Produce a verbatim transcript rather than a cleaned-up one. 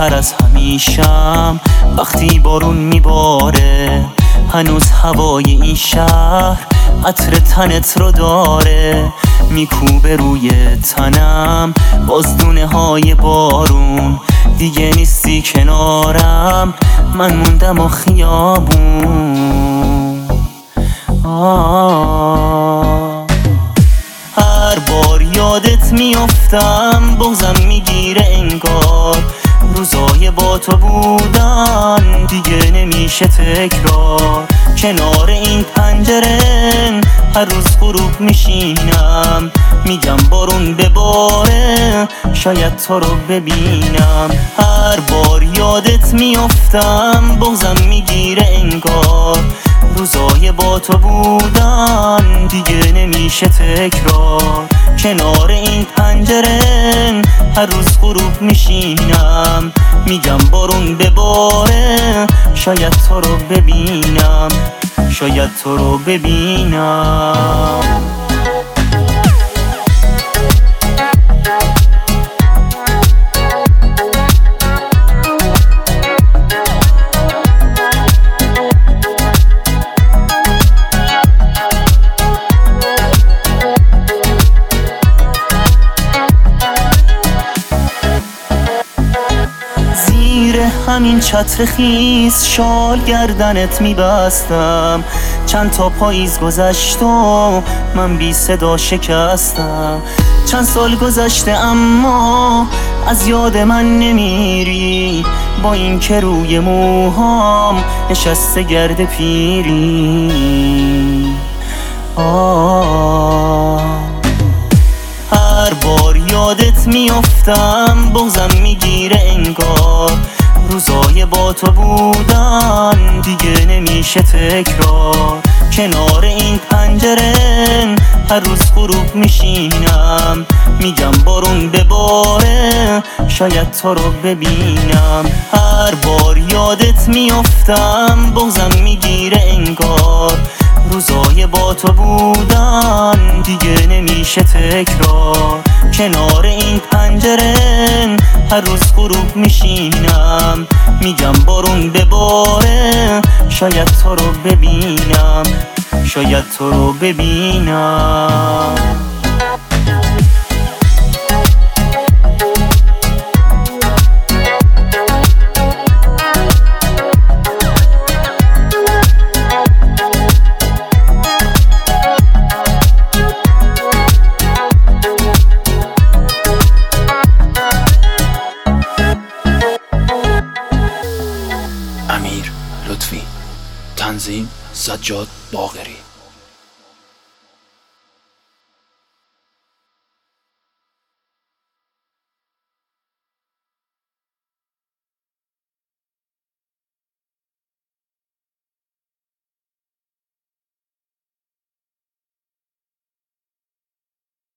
تر از همیشم وقتی بارون میباره. هنوز هوای این شهر عطر تنت رو داره، میکوبه روی تنم باز دونه های بارون. دیگه نیستی کنارم، من موندم و خیابون. آه هر بار یادت میافتم بغضم میگیره انگار. روزای با تو بودن دیگه نمیشه تکرار. کنار این پنجره هر روز غروب میشینم، میگم بارون بباره شاید تو رو ببینم. هر بار یادت میافتم بغضم میگیره انگار. روزای با تو بودن دیگه نمیشه تکرار. کنار این پنجره هر روز غروب میشینم، میگم بارون بباره شاید تو رو ببینم، شاید تو رو ببینم. همین چتر خیس شال گردنت میبستم. چند تا پاییز گذشت و من بی صدا شکستم. چند سال گذشته اما از یاد من نمیری، با این که روی موهام نشسته گرد پیری. آه هر بار یادت میافتم بغضم میگیره انگار. روزای با تو بودن دیگه نمیشه تکرار. کنار این پنجره هر روز غروب میشینم، میگم بارون بباره شاید تو رو ببینم. هر بار یادت میافتم بغضم میگیره انگار. روزای با تو بودن دیگه نمیشه تکرار. کنار این پنجره هر روز غروب میشینم، میگم بارون بباره شاید تو رو ببینم، شاید تو رو ببینم. امیر لطفی، تنظیم سجاد باقری.